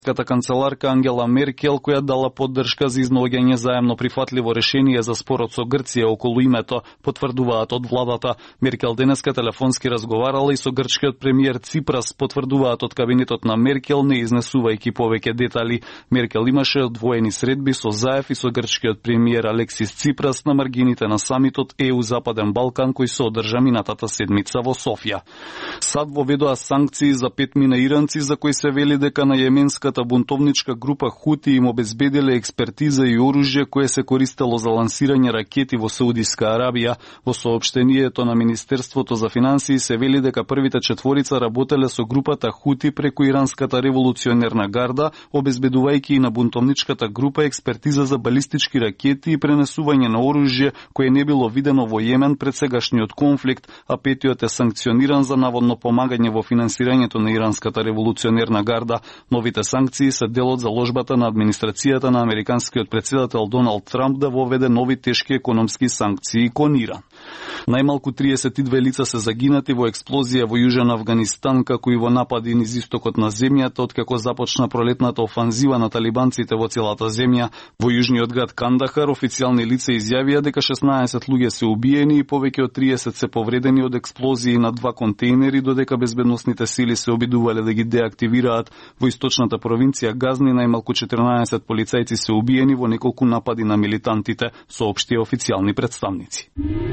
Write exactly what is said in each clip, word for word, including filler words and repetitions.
Ката канцеларка Ангела Меркел, која дала поддршка за изнаоѓање заемно прифатливо решение за спорот со Грција околу името, потврдуваат од владата. Меркел денеска телефонски разговарала и со грчкиот премиер Ципрас, потврдуваат од кабинетот на Меркел, не изнесувајќи повеќе детали. Меркел имаше одвоени средби со Заев и со грчкиот премиер Алексис Ципрас на маргините на самитот Е У Западен Балкан кој се одржа минатата седмица во Софија. САД воведоа санкции за петмина иранци за кои се вели дека на јеменска бунтовничка група Хути им обезбеделе експертиза и оружје кое се користело за лансирање ракети во Саудиска Арабија. Во соопштението на Министерството за финансии се вели дека првите четворица работеле со групата Хути преку иранската револуционерна гарда, обезбедувајќи и на бунтовничката група експертиза за балистички ракети и пренесување на оружје кое не било видено во Јемен пред сегашниот конфликт, а петиот е санкциониран за наводно помагање во финансирањето на иранската револуционерна гарда. Новите санкции се дел од заложбата на администрацијата на американскиот председател Доналд Трамп да воведе нови тешки економски санкции кон Иран. Најмалку триесет и две лица се загинати во експлозија во Јужен Авганистан, како и во напади низ истокот на земјата, откако започна пролетната офанзива на талибанците во целата земја. Во јужниот град Кандахар официјални лица изјавија дека шеснаесет луѓе се убиени и повеќе од триесет се повредени од експлозии на два контейнери, додека безбедносните сили се обидувале да ги деактивираат. Во источната провинција Газни најмалку четрнаесет полицајци се убиени во неколку напади на милитантите, соопштија официјални представници.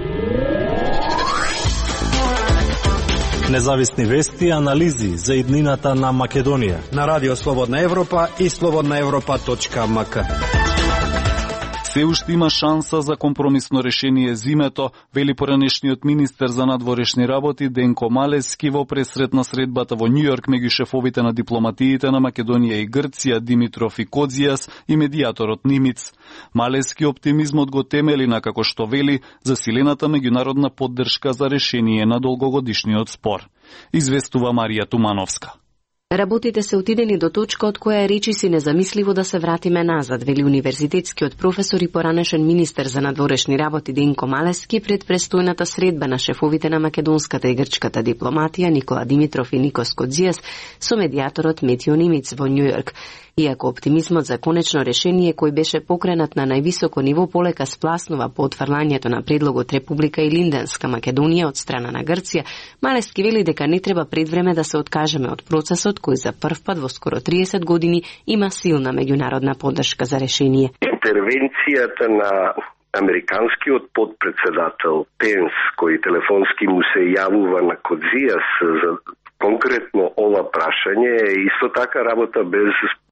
Независни вести и анализи за иднината на Македонија на Радио Слободна Европа и слободна европа точка ем ка. Се уште има шанса за компромисно решение зимето, вели поранешниот министер за надворешни работи Денко Малески во пресрет на средбата во Њујорк меѓу шефовите на дипломатиите на Македонија и Грција Димитров и Кодзијас и медијаторот Нимиц. Малески оптимизмот го темели на, како што вели, засилената меѓународна поддршка за решение на долгогодишниот спор. Известува Марија Тумановска. Работите се отидени до точка од која речи си незамисливо да се вратиме назад, вели универзитетскиот професор и поранешен министер за надворешни работи Денко Малески пред престојната средба на шефовите на македонската и грчката дипломатија Никола Димитров и Никос Кодзијас со медијаторот Метио Нимиц во Њујорк. Иако оптимизмот за конечно решение кој беше покренат на највисоко ниво полека спласнува по отфрлањето на предлогот Република и Линденска Македонија од страна на Грција, Малески вели дека не треба пред време да се откажеме од процесот кој за прв пат во скоро триесет години има силна меѓународна поддршка за решение. Интервенцијата на американскиот подпредседател Пенс, кој телефонски му се јавува на Кодзијас за конкретно ова прашање, е исто така работа без